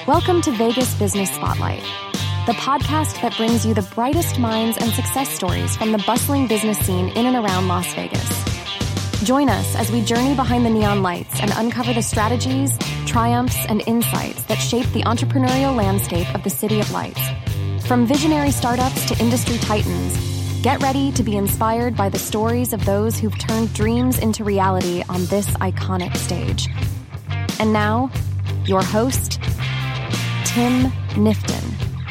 Welcome to Vegas Business Spotlight, the podcast that brings you the brightest minds and success stories from the bustling business scene in and around Las Vegas. Join us as we journey behind the neon lights and uncover the strategies, triumphs, and insights that shape the entrepreneurial landscape of the City of Lights. From visionary startups to industry titans, get ready to be inspired by the stories of those who've turned dreams into reality on this iconic stage. And now, your host, Tim Nifton.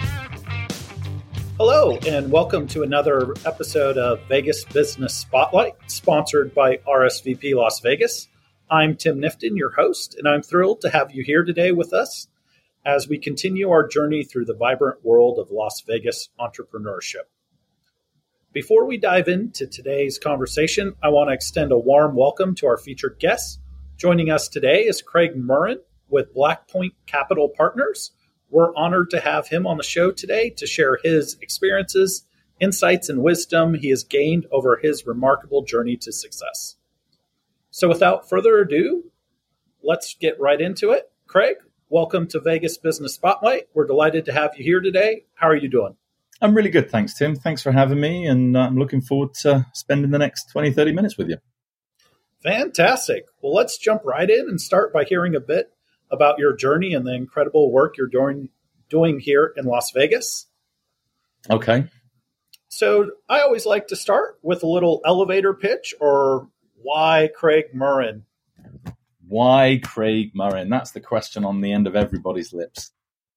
Hello, and welcome to another episode of Vegas Business Spotlight, sponsored by RSVP Las Vegas. I'm Tim Nifton, your host, and I'm thrilled to have you here today with us as we continue our journey through the vibrant world of Las Vegas entrepreneurship. Before we dive into today's conversation, I want to extend a warm welcome to our featured guest. Joining us today is Craig Murren with Black Point Capital Partners. We're honored to have him on the show today to share his experiences, insights, and wisdom he has gained over his remarkable journey to success. So without further ado, let's get right into it. Craig, welcome to Vegas Business Spotlight. We're delighted to have you here today. How are you doing? I'm really good, thanks, Tim. Thanks for having me, and I'm looking forward to spending the next 20, 30 minutes with you. Fantastic. Well, let's jump right in and start by hearing a bit about your journey and the incredible work you're doing here in Las Vegas. Okay. So I always like to start with a little elevator pitch, or why Craig Murren? Why Craig Murren? That's the question on the end of everybody's lips.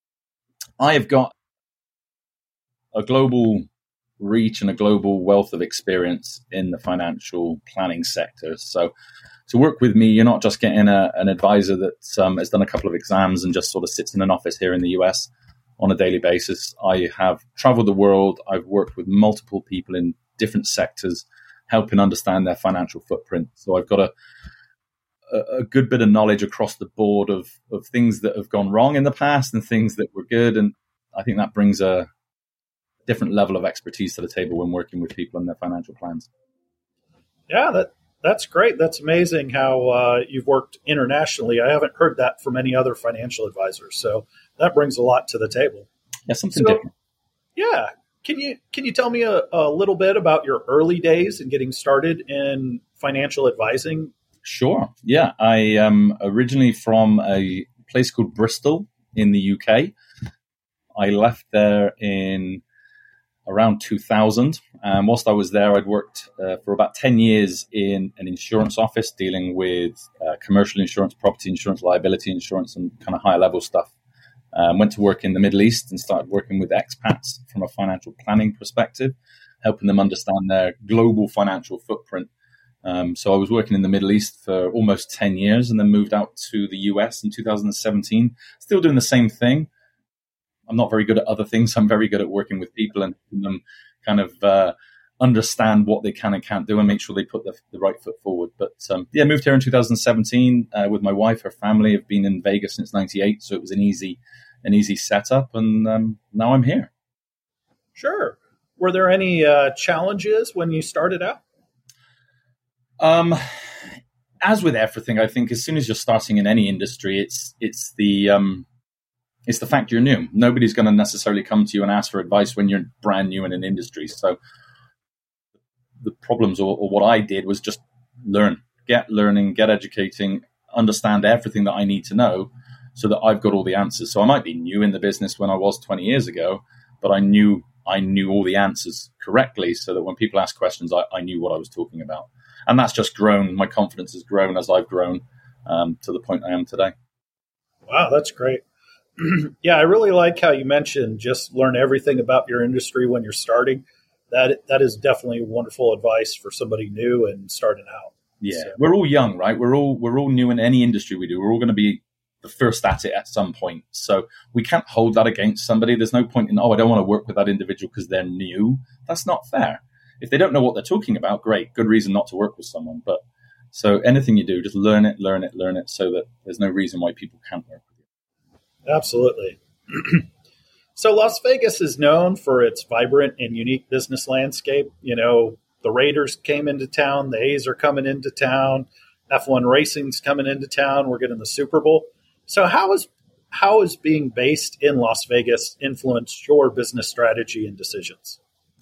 I have got a global reach and a global wealth of experience in the financial planning sector. So to work with me, you're not just getting an advisor that has done a couple of exams and just sort of sits in an office here in the US on a daily basis. I have traveled the world. I've worked with multiple people in different sectors, helping understand their financial footprint. So I've got a good bit of knowledge across the board of things that have gone wrong in the past and things that were good. And I think that brings a different level of expertise to the table when working with people and their financial plans. Yeah, that's great. That's amazing how you've worked internationally. I haven't heard that from any other financial advisors. So that brings a lot to the table. Yeah, something different. Yeah. Can you tell me a little bit about your early days in getting started in financial advising? Sure. Yeah. I am originally from a place called Bristol in the UK. I left there in around 2000. Whilst I was there, I'd worked for about 10 years in an insurance office dealing with commercial insurance, property insurance, liability insurance, and kind of higher level stuff. Went to work in the Middle East and started working with expats from a financial planning perspective, helping them understand their global financial footprint. So I was working in the Middle East for almost 10 years and then moved out to the US in 2017, still doing the same thing. I'm not very good at other things. I'm very good at working with people and helping them kind of understand what they can and can't do and make sure they put the right foot forward. But moved here in 2017 with my wife. Her family have been in Vegas since '98, so it was an easy setup, and now I'm here. Sure. Were there any challenges when you started out? As with everything, I think as soon as you're starting in any industry, it's the fact you're new. Nobody's going to necessarily come to you and ask for advice when you're brand new in an industry. So the problems or what I did was just get educating, understand everything that I need to know so that I've got all the answers. So I might be new in the business when I was 20 years ago, but I knew all the answers correctly so that when people ask questions, I knew what I was talking about. And that's just grown. My confidence has grown as I've grown to the point I am today. Wow, that's great. Yeah, I really like how you mentioned just learn everything about your industry when you're starting. That is definitely wonderful advice for somebody new and starting out. Yeah, so. We're all young, right? We're all new in any industry we do. We're all going to be the first at it at some point. So we can't hold that against somebody. There's no point in, I don't want to work with that individual because they're new. That's not fair. If they don't know what they're talking about, great, good reason not to work with someone. But so anything you do, just learn it so that there's no reason why people can't work with you. Absolutely. So Las Vegas is known for its vibrant and unique business landscape. You know, the Raiders came into town. The A's are coming into town. F1 racing's coming into town. We're getting the Super Bowl. So how how has being based in Las Vegas influenced your business strategy and decisions?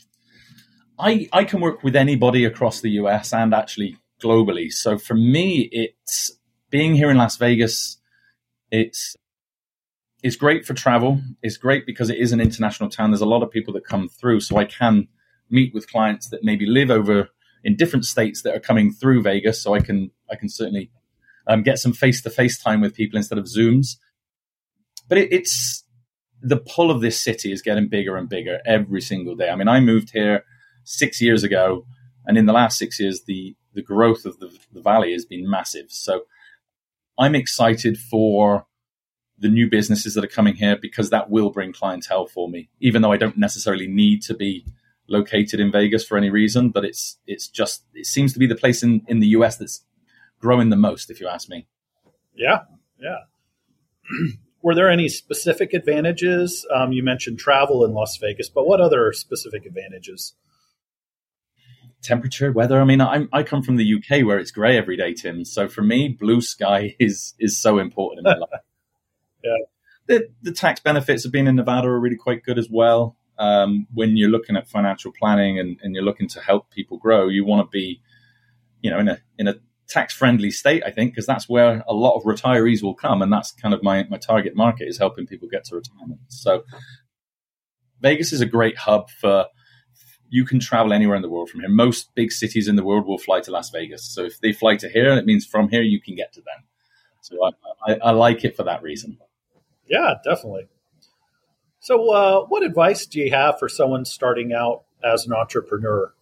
I can work with anybody across the US and actually globally. So for me, it's being here in Las Vegas. It's great for travel. It's great because it is an international town. There's a lot of people that come through, so I can meet with clients that maybe live over in different states that are coming through Vegas. So I can certainly get some face-to-face time with people instead of Zooms. But it's the pull of this city is getting bigger and bigger every single day. I mean, I moved here 6 years ago, and in the last 6 years, the growth of the valley has been massive. So I'm excited for the new businesses that are coming here because that will bring clientele for me, even though I don't necessarily need to be located in Vegas for any reason. But it seems to be the place in the US that's growing the most, if you ask me. Yeah. Were there any specific advantages? You mentioned travel in Las Vegas, but what other specific advantages? Temperature, weather. I mean, I come from the UK where it's grey every day, Tim. So for me, blue sky is so important in my life. Yeah. The tax benefits of being in Nevada are really quite good as well. When you're looking at financial planning and you're looking to help people grow, you want to be, in a tax-friendly state, I think, because that's where a lot of retirees will come, and that's kind of my target market is helping people get to retirement. So Vegas is a great hub for. You can travel anywhere in the world from here. Most big cities in the world will fly to Las Vegas. So if they fly to here, it means from here you can get to them. So I like it for that reason. Yeah, definitely. So what advice do you have for someone starting out as an entrepreneur?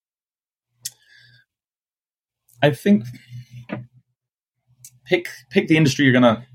I think pick the industry you're going to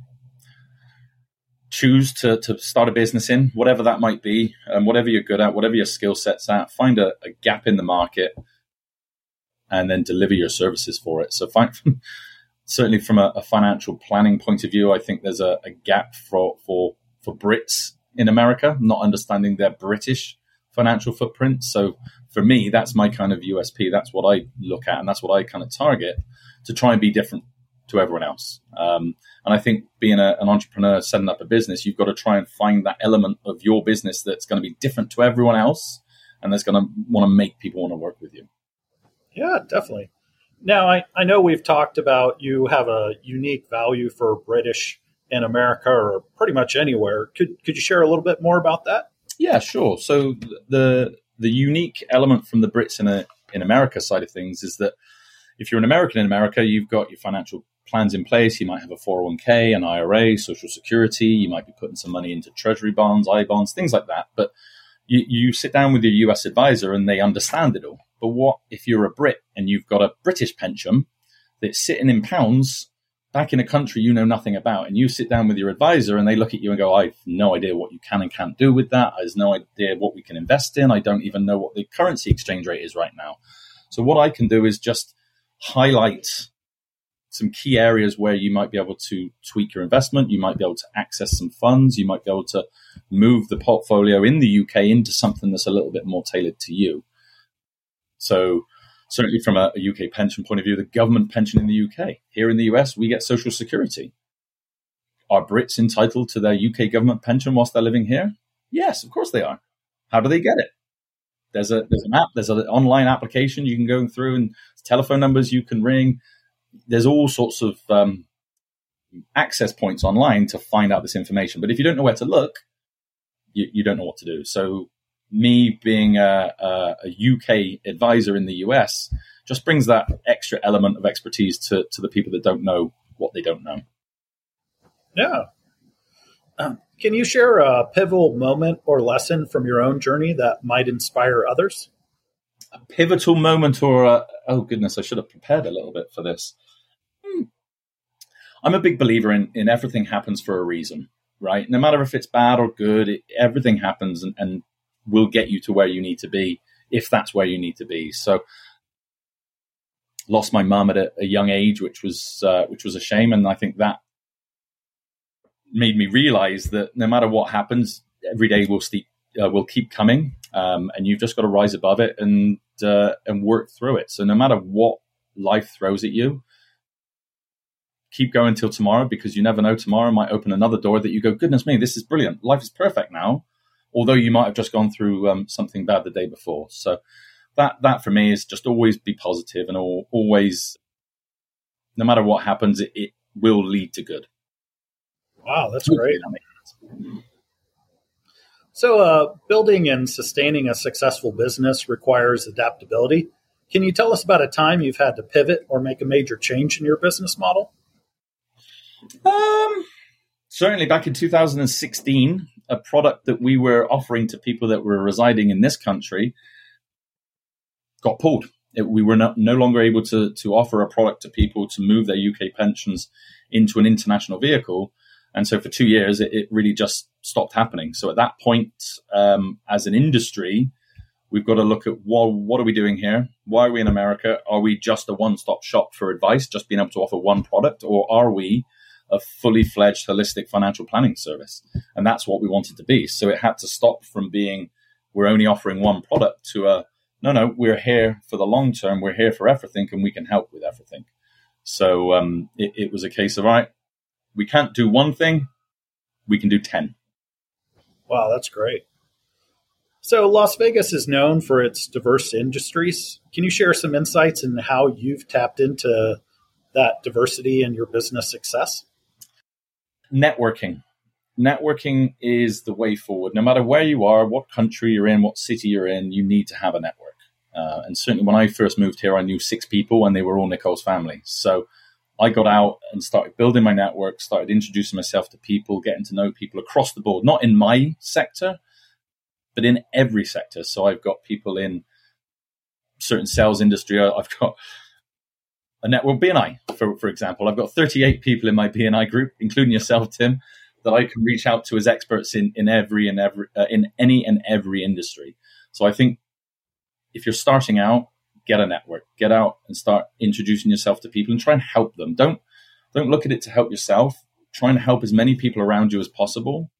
choose to start a business in, whatever that might be, and whatever you're good at, whatever your skill set's at, find a gap in the market and then deliver your services for it. So certainly from a financial planning point of view, I think there's a gap for Brits in America, not understanding their British financial footprint. So for me, that's my kind of USP. That's what I look at, and that's what I kind of target to try and be different to everyone else. And I think being an entrepreneur, setting up a business, you've got to try and find that element of your business that's going to be different to everyone else and that's going to want to make people want to work with you. Yeah, definitely. Now, I know we've talked about you have a unique value for British in America or pretty much anywhere. Could you share a little bit more about that? Yeah, sure. So the unique element from the Brits in America side of things is that if you're an American in America, you've got your financial plans in place. You might have a 401k, an IRA, Social Security. You might be putting some money into treasury bonds, I-bonds, things like that. But you sit down with your US advisor and they understand it all. But what if you're a Brit and you've got a British pension that's sitting in pounds back in a country you know nothing about, and you sit down with your advisor and they look at you and go, I've no idea what you can and can't do with that. I have no idea what we can invest in. I don't even know what the currency exchange rate is right now. So what I can do is just highlight some key areas where you might be able to tweak your investment. You might be able to access some funds. You might be able to move the portfolio in the UK into something that's a little bit more tailored to you. So certainly from a UK pension point of view, the government pension in the UK. Here in the US, we get Social Security. Are Brits entitled to their UK government pension whilst they're living here? Yes, of course they are. How do they get it? There's an app, there's an online application you can go through, and telephone numbers you can ring. There's all sorts of access points online to find out this information. But if you don't know where to look, you don't know what to do. So me being a UK advisor in the US just brings that extra element of expertise to the people that don't know what they don't know. Yeah. Can you share a pivotal moment or lesson from your own journey that might inspire others? A pivotal moment or oh goodness, I should have prepared a little bit for this. I'm a big believer in everything happens for a reason, right? No matter if it's bad or good, everything happens and will get you to where you need to be if that's where you need to be. So lost my mum at a young age, which was a shame. And I think that made me realize that no matter what happens, every day will keep coming. And you've just got to rise above it and work through it. So no matter what life throws at you, keep going till tomorrow, because you never know, tomorrow might open another door that you go, goodness me, this is brilliant. Life is perfect now. Although you might have just gone through something bad the day before. So that for me is just always be positive, and always, no matter what happens, it will lead to good. Wow, that's great. So building and sustaining a successful business requires adaptability. Can you tell us about a time you've had to pivot or make a major change in your business model? Certainly back in 2016, a product that we were offering to people that were residing in this country got pulled. We were no longer able to offer a product to people to move their UK pensions into an international vehicle. And so for 2 years, it really just stopped happening. So at that point, as an industry, we've got to look at what are we doing here? Why are we in America? Are we just a one-stop shop for advice, just being able to offer one product? Or are we a fully fledged holistic financial planning service? And that's what we wanted to be. So it had to stop from being, we're only offering one product, to no, we're here for the long term. We're here for everything, and we can help with everything. So it was a case of, all right, we can't do one thing, we can do 10. Wow, that's great. So Las Vegas is known for its diverse industries. Can you share some insights in how you've tapped into that diversity in your business success? Networking. Networking is the way forward. No matter where you are, what country you're in, what city you're in, you need to have a network. And certainly when I first moved here, I knew 6 people, and they were all Nicole's family. So I got out and started building my network, started introducing myself to people, getting to know people across the board, not in my sector, but in every sector. So I've got people in certain sales industry. I've got a network, BNI, for example. I've got 38 people in my BNI group, including yourself, Tim, that I can reach out to as experts in any and every industry. So I think if you're starting out, get a network, get out and start introducing yourself to people and try and help them. Don't look at it to help yourself. Try and help as many people around you as possible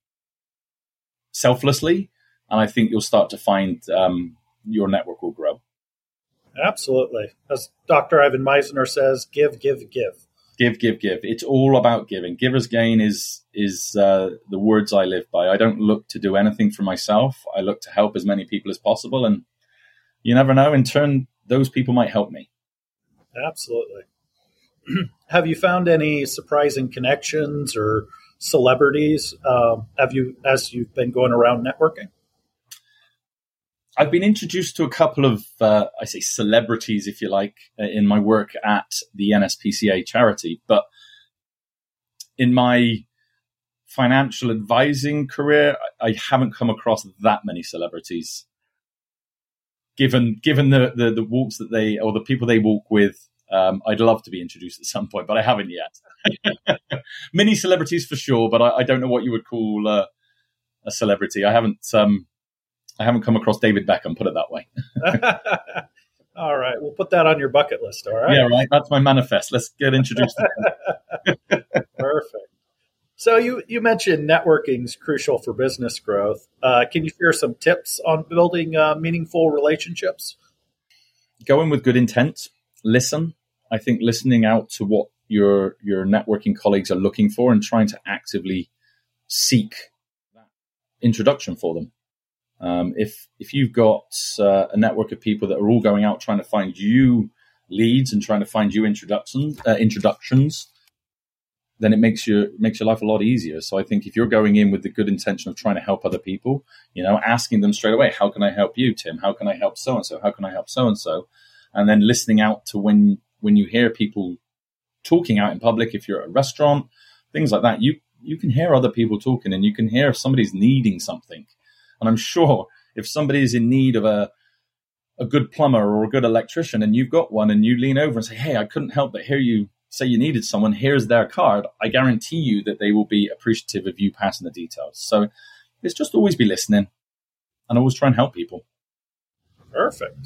selflessly. And I think you'll start to find your network will grow. Absolutely. As Dr. Ivan Misner says, give, give, give. Give, give, give. It's all about giving. Giver's gain is the words I live by. I don't look to do anything for myself. I look to help as many people as possible. And you never know, in turn, those people might help me. Absolutely. Have you found any surprising connections or celebrities as you've been going around networking? I've been introduced to a couple of, I say celebrities, if you like, in my work at the NSPCA charity. But in my financial advising career, I haven't come across that many celebrities. Given the walks that they, or the people they walk with, I'd love to be introduced at some point, but I haven't yet. Many celebrities for sure, but I don't know what you would call a celebrity. I haven't come across David Beckham, put it that way. All right. We'll put that on your bucket list. All right. Yeah, right. That's my manifest. Let's get introduced to him. Perfect. So you mentioned networking is crucial for business growth. Can you share some tips on building meaningful relationships? Go in with good intent. Listen. I think listening out to what your networking colleagues are looking for and trying to actively seek that introduction for them. If you've got a network of people that are all going out trying to find you leads and trying to find you introductions, then it makes your life a lot easier. So I think if you're going in with the good intention of trying to help other people, asking them straight away, how can I help you, Tim? How can I help so-and-so? How can I help so-and-so? And then listening out to when you hear people talking out in public, if you're at a restaurant, things like that, you can hear other people talking and you can hear if somebody's needing something. And I'm sure if somebody is in need of a good plumber or a good electrician and you've got one and you lean over and say, hey, I couldn't help but hear you say you needed someone, here's their card, I guarantee you that they will be appreciative of you passing the details. So it's just always be listening and always try and help people. Perfect.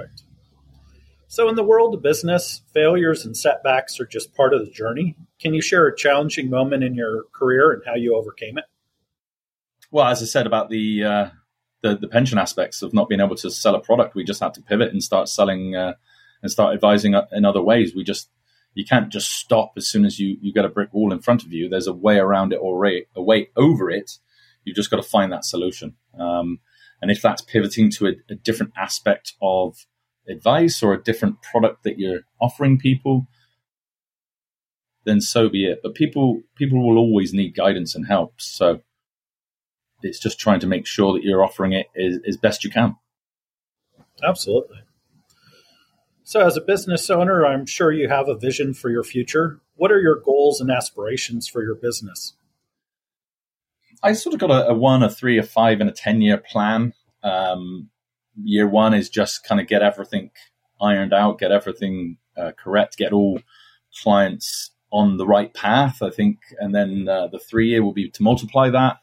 So in the world of business, failures and setbacks are just part of the journey. Can you share a challenging moment in your career and how you overcame it? Well, as I said about the pension aspects of not being able to sell a product, we just had to pivot and start selling and start advising in other ways. We just, you can't just stop as soon as you get a brick wall in front of you. There's a way around it or a way over it. You've just got to find that solution. And if that's pivoting to a different aspect of advice or a different product that you're offering people, then so be it. But people will always need guidance and help. So it's just trying to make sure that you're offering it as best you can. Absolutely. So as a business owner, I'm sure you have a vision for your future. What are your goals and aspirations for your business? I sort of got a 1, a 3, a 5, and a 10-year plan. Year 1 is just kind of get everything ironed out, get everything correct, get all clients on the right path, I think. And then the 3-year will be to multiply that.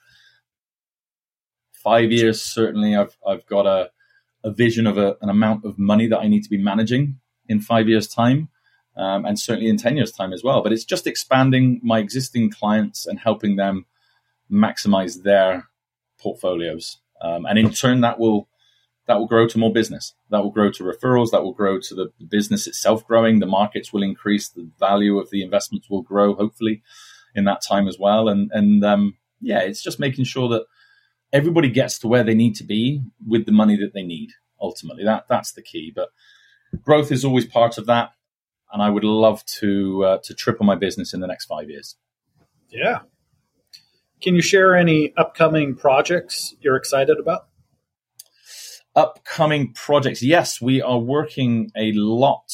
5 years, certainly I've got a vision of an amount of money that I need to be managing in 5 years' time, and certainly in 10 years' time as well. But it's just expanding my existing clients and helping them maximize their portfolios. And in turn, that will grow to more business. That will grow to referrals. That will grow to the business itself growing. The markets will increase. The value of the investments will grow, hopefully, in that time as well. And it's just making sure that everybody gets to where they need to be with the money that they need. Ultimately, that's the key. But growth is always part of that. And I would love to triple my business in the next 5 years. Yeah. Can you share any upcoming projects you're excited about? Upcoming projects. Yes, we are working a lot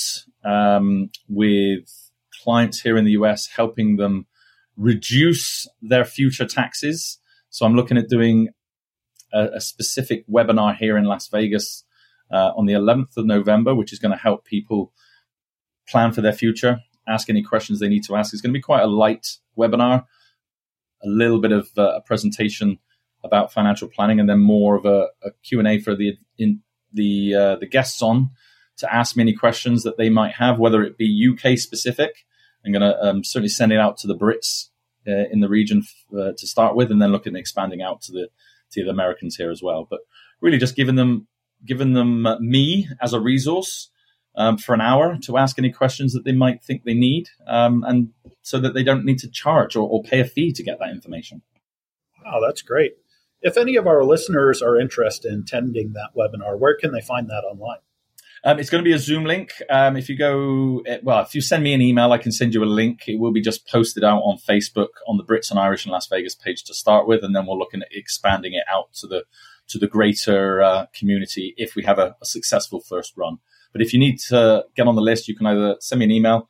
with clients here in the US, helping them reduce their future taxes. So I'm looking at doing a specific webinar here in Las Vegas on the 11th of November, which is going to help people plan for their future, ask any questions they need to ask. It's going to be quite a light webinar, a little bit of a presentation about financial planning, and then more of a Q&A for the guests on to ask me any questions that they might have, whether it be UK specific. I'm going to certainly send it out to the Brits in the region to start with, and then looking at expanding out to the Americans here as well. But really just giving them me as a resource for an hour to ask any questions that they might think they need, and so that they don't need to charge or pay a fee to get that information. Wow, that's great. If any of our listeners are interested in attending that webinar, where can they find that online? It's going to be a Zoom link. If you send me an email, I can send you a link. It will be just posted out on Facebook on the Brits and Irish in Las Vegas page to start with, and then we're looking at expanding it out to the greater community if we have a successful first run. But if you need to get on the list, you can either send me an email,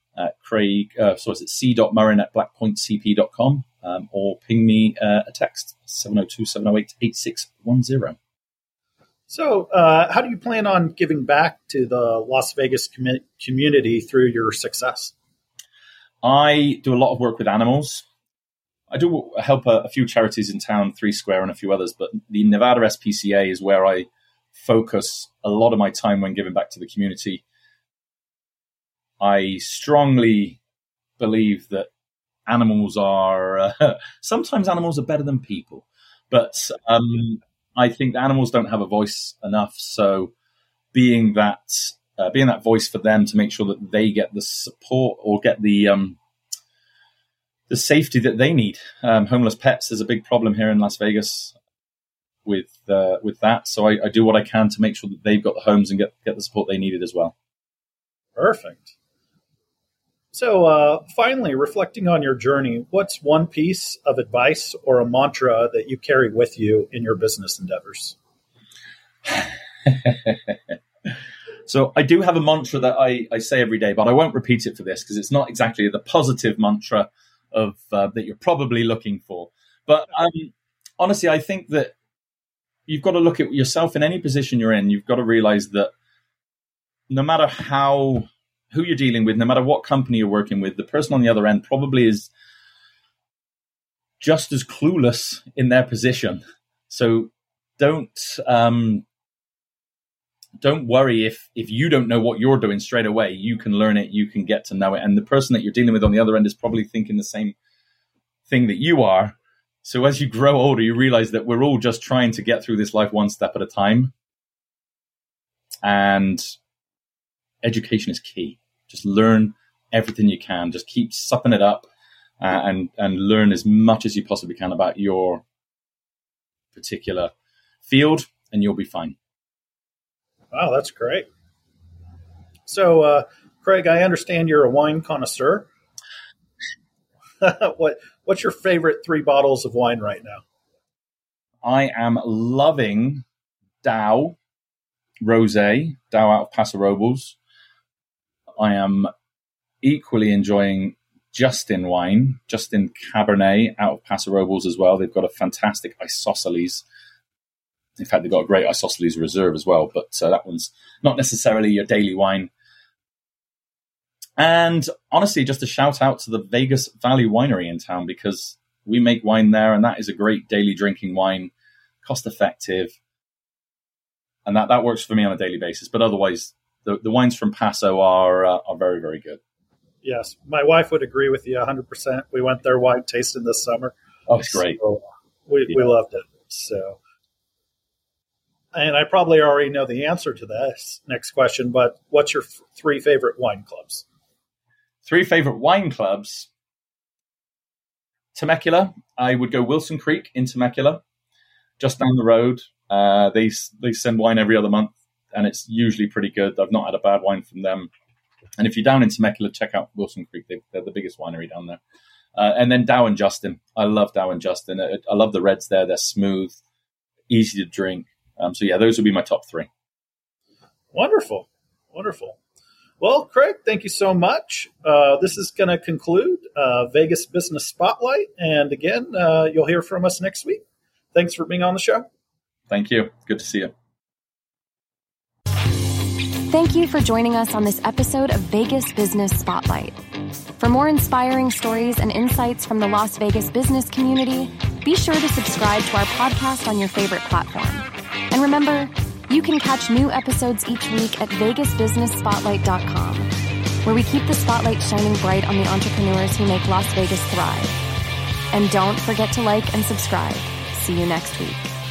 c.murrin@blackpointcp.com, or ping me a text, 702-708-8610. So how do you plan on giving back to the Las Vegas community through your success? I do a lot of work with animals. I do help a few charities in town, 3 Square and a few others, but the Nevada SPCA is where I focus a lot of my time when giving back to the community. I strongly believe that animals are, sometimes animals are better than people, but I think animals don't have a voice enough. So being that voice for them to make sure that they get the support or get the safety that they need. Homeless pets is a big problem here in Las Vegas with that. So I do what I can to make sure that they've got the homes and get the support they needed as well. Perfect. So finally, reflecting on your journey, what's one piece of advice or a mantra that you carry with you in your business endeavors? So I do have a mantra that I say every day, but I won't repeat it for this because it's not exactly the positive mantra of that you're probably looking for. But honestly, I think that you've got to look at yourself in any position you're in. You've got to realize that no matter who you're dealing with, no matter what company you're working with, the person on the other end probably is just as clueless in their position. So don't worry if you don't know what you're doing straight away. You can learn it, you can get to know it. And the person that you're dealing with on the other end is probably thinking the same thing that you are. So as you grow older, you realize that we're all just trying to get through this life one step at a time. And education is key. Just learn everything you can. Just keep supping it up and learn as much as you possibly can about your particular field, and you'll be fine. Wow, that's great. So, Craig, I understand you're a wine connoisseur. What's your favorite 3 bottles of wine right now? I am loving Dow Rosé, Dow out of Paso Robles. I am equally enjoying Justin wine, Justin Cabernet out of Paso Robles as well. They've got a fantastic isosceles. In fact, they've got a great isosceles reserve as well, but that one's not necessarily your daily wine. And honestly, just a shout out to the Vegas Valley Winery in town, because we make wine there, and that is a great daily drinking wine, cost effective. And that works for me on a daily basis. But otherwise, the wines from Paso are very, very good. Yes, my wife would agree with you 100%. We went there wine tasting this summer. Oh, it's great. So we loved it. So, and I probably already know the answer to this next question, but what's your 3 favorite wine clubs? 3 favorite wine clubs. Temecula. I would go Wilson Creek in Temecula, just down the road. They send wine every other month, and it's usually pretty good. I've not had a bad wine from them. And if you're down in Temecula, check out Wilson Creek. They're the biggest winery down there. And then Dow and Justin. I love Dow and Justin. I love the reds there. They're smooth, easy to drink. So yeah, those would be my top 3. Wonderful. Well, Craig, thank you so much. This is going to conclude Vegas Business Spotlight. And again, you'll hear from us next week. Thanks for being on the show. Thank you. Good to see you. Thank you for joining us on this episode of Vegas Business Spotlight. For more inspiring stories and insights from the Las Vegas business community, be sure to subscribe to our podcast on your favorite platform. And remember, you can catch new episodes each week at vegasbusinessspotlight.com, where we keep the spotlight shining bright on the entrepreneurs who make Las Vegas thrive. And don't forget to like and subscribe. See you next week.